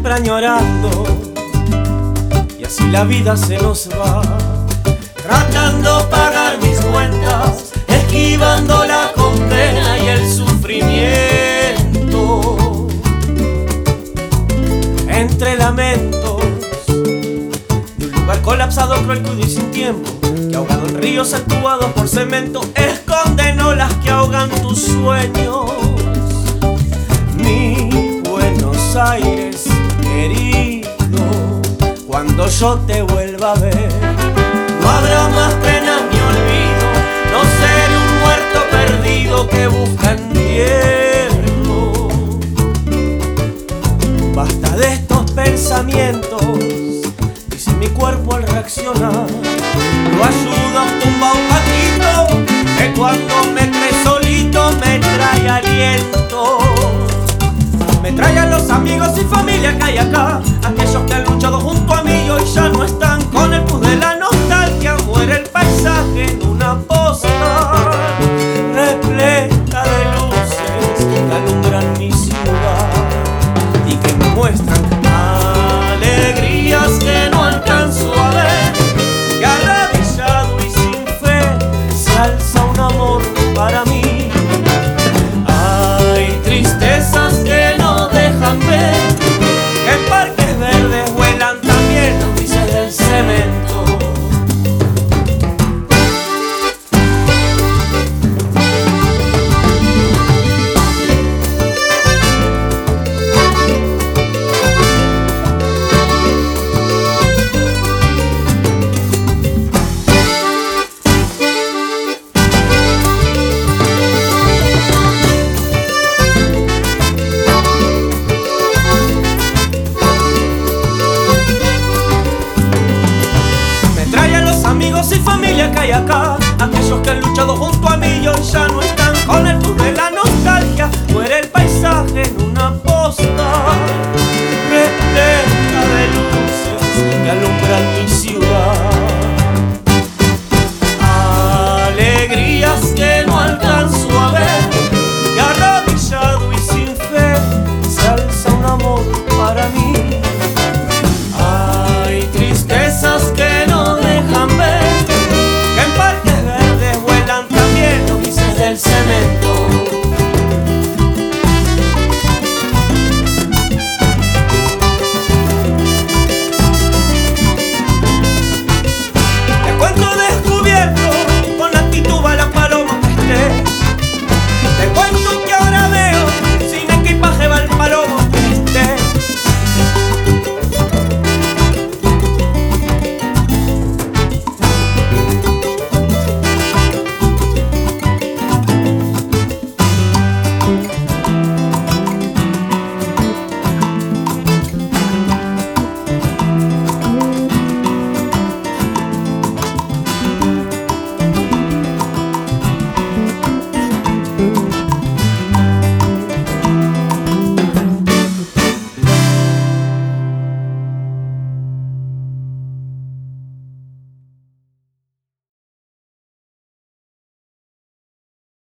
siempre añorando, y así la vida se nos va, tratando pagar mis cuentas, esquivando la condena y el sufrimiento. Entre lamentos de un lugar colapsado, cruel, crudo y sin tiempo, que ahogado en ríos actuados por cemento, esconden olas que ahogan tus sueños. Mi Buenos Aires querido, cuando yo te vuelva a ver, no habrá más pena ni olvido, no seré un muerto perdido que busca entierro. Basta de estos pensamientos, dice mi cuerpo al reaccionar. Lo ayuda un tumba un patito, que cuando me cree solito me trae aliento. Me trae a los amigos y familia que hay acá,